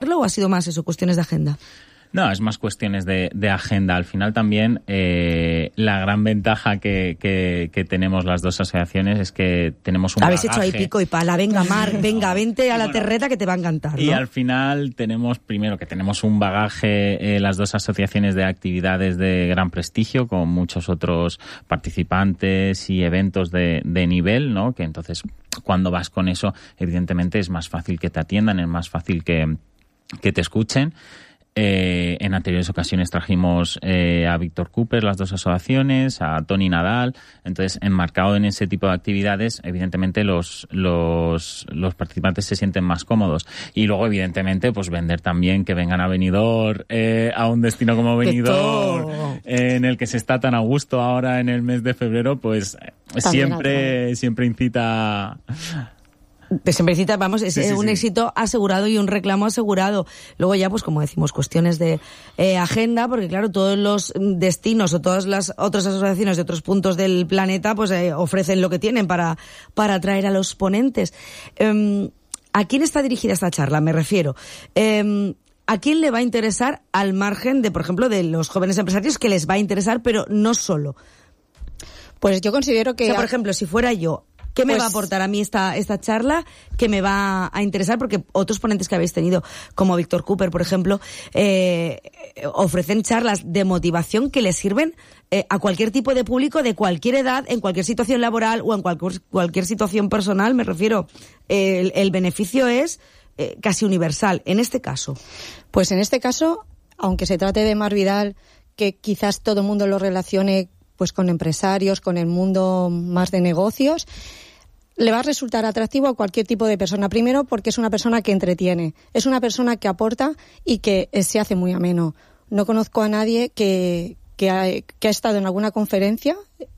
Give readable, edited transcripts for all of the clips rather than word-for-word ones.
hacerlo o ha sido más eso, cuestiones de agenda? No, es más cuestiones de agenda. Al final también la gran ventaja que tenemos las dos asociaciones es que tenemos un Habéis bagaje. hecho ahí pico y pala, venga Mar, venga, vente a la terreta que te va a encantar, ¿no? Y al final tenemos un bagaje, las dos asociaciones, de actividades de gran prestigio, con muchos otros participantes y eventos de nivel, ¿no? Que entonces, cuando vas con eso, evidentemente es más fácil que te atiendan, es más fácil que te escuchen. En anteriores ocasiones trajimos a Víctor Cooper, las dos asociaciones, a Tony Nadal. Entonces, enmarcado en ese tipo de actividades, evidentemente los participantes se sienten más cómodos. Y luego, evidentemente, pues vender también, que vengan a Benidorm, a un destino como Benidorm, en el que se está tan a gusto ahora en el mes de febrero, pues siempre incita. Siempre cita, vamos, es un éxito asegurado y un reclamo asegurado. Luego ya, pues como decimos, cuestiones de agenda, porque claro, todos los destinos o todas las otras asociaciones de otros puntos del planeta, pues ofrecen lo que tienen para atraer a los ponentes. ¿A quién está dirigida esta charla? Me refiero. ¿A quién le va a interesar, al margen de, por ejemplo, de los jóvenes empresarios, que les va a interesar, pero no solo? Pues yo considero que... O sea, por ejemplo, si fuera yo, ¿qué me va a aportar a mí esta charla que me va a interesar? Porque otros ponentes que habéis tenido, como Víctor Cooper, por ejemplo, ofrecen charlas de motivación que les sirven a cualquier tipo de público, de cualquier edad, en cualquier situación laboral o en cualquier situación personal. Me refiero, el beneficio es casi universal. En este caso. Pues en este caso, aunque se trate de Mar Vidal, que quizás todo el mundo lo relacione pues con empresarios, con el mundo más de negocios, le va a resultar atractivo a cualquier tipo de persona. Primero, porque es una persona que entretiene, es una persona que aporta y que se hace muy ameno. No conozco a nadie que ha estado en alguna conferencia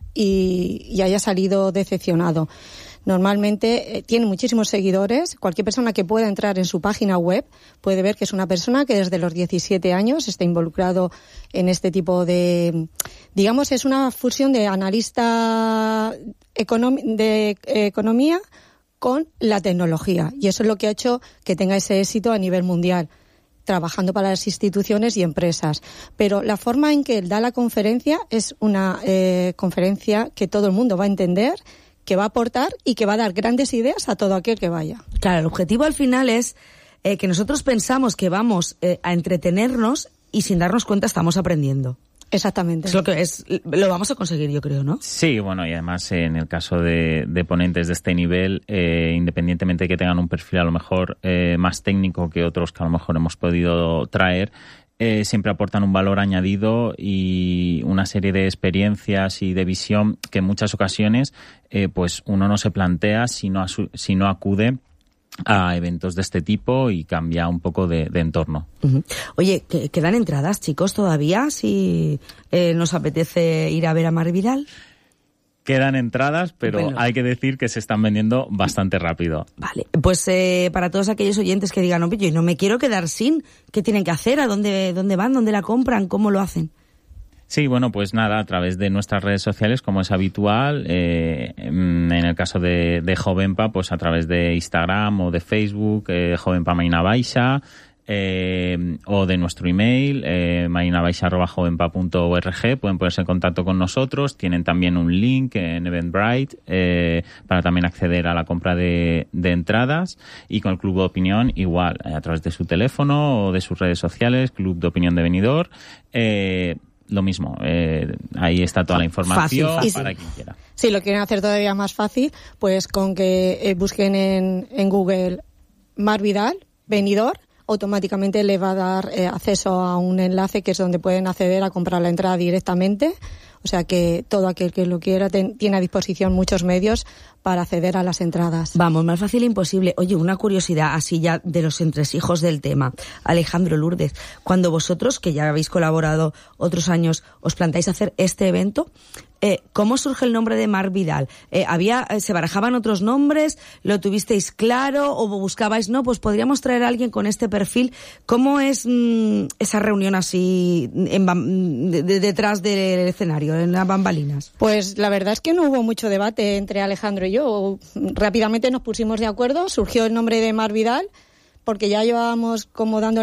y haya salido decepcionado. Normalmente tiene muchísimos seguidores. Cualquier persona que pueda entrar en su página web puede ver que es una persona que desde los 17 años está involucrado en este tipo de... Digamos, es una fusión de analista de economía con la tecnología. Y eso es lo que ha hecho que tenga ese éxito a nivel mundial, trabajando para las instituciones y empresas. Pero la forma en que él da la conferencia es una conferencia que todo el mundo va a entender, que va a aportar y que va a dar grandes ideas a todo aquel que vaya. Claro, el objetivo al final es que nosotros pensamos que vamos a entretenernos y sin darnos cuenta estamos aprendiendo. Exactamente. Lo vamos a conseguir, yo creo, ¿no? Sí, bueno, y además en el caso de ponentes de este nivel, independientemente de que tengan un perfil a lo mejor más técnico que otros que a lo mejor hemos podido traer, siempre aportan un valor añadido y una serie de experiencias y de visión que en muchas ocasiones pues uno no se plantea si no acude a eventos de este tipo y cambia un poco de entorno. Uh-huh. Oye, ¿quedan entradas, chicos, todavía si nos apetece ir a ver a Mar Vidal? Quedan entradas, pero bueno, hay que decir que se están vendiendo bastante rápido. Vale, pues para todos aquellos oyentes que digan, oye, no me quiero quedar sin, ¿qué tienen que hacer? ¿A dónde van? ¿Dónde la compran? ¿Cómo lo hacen? Sí, bueno, pues nada, a través de nuestras redes sociales, como es habitual, en el caso de Jovenpa, pues a través de Instagram o de Facebook, Jovenpa Marina Baixa, o de nuestro email, marinabaixa@jovenpa.org, pueden ponerse en contacto con nosotros. Tienen también un link en Eventbrite para también acceder a la compra de entradas, y con el Club de Opinión igual, a través de su teléfono o de sus redes sociales, Club de Opinión de Benidorm, lo mismo, ahí está toda la información fácil. Para quien quiera. Si lo quieren hacer todavía más fácil, pues con que busquen en Google Mar Vidal, Benidorm, automáticamente le va a dar acceso a un enlace que es donde pueden acceder a comprar la entrada directamente. O sea que todo aquel que lo quiera tiene a disposición muchos medios para acceder a las entradas. Vamos, más fácil imposible. Oye, una curiosidad así ya de los entresijos del tema. Alejandro, Lourdes, cuando vosotros, que ya habéis colaborado otros años, os plantáis hacer este evento, ¿cómo surge el nombre de Mar Vidal? ¿Se barajaban otros nombres? ¿Lo tuvisteis claro? ¿O buscabais, no, pues podríamos traer a alguien con este perfil? ¿Cómo es esa reunión así detrás del escenario, en las bambalinas? Pues la verdad es que no hubo mucho debate entre Alejandro y yo. Rápidamente nos pusimos de acuerdo, surgió el nombre de Mar Vidal, porque ya llevábamos como dando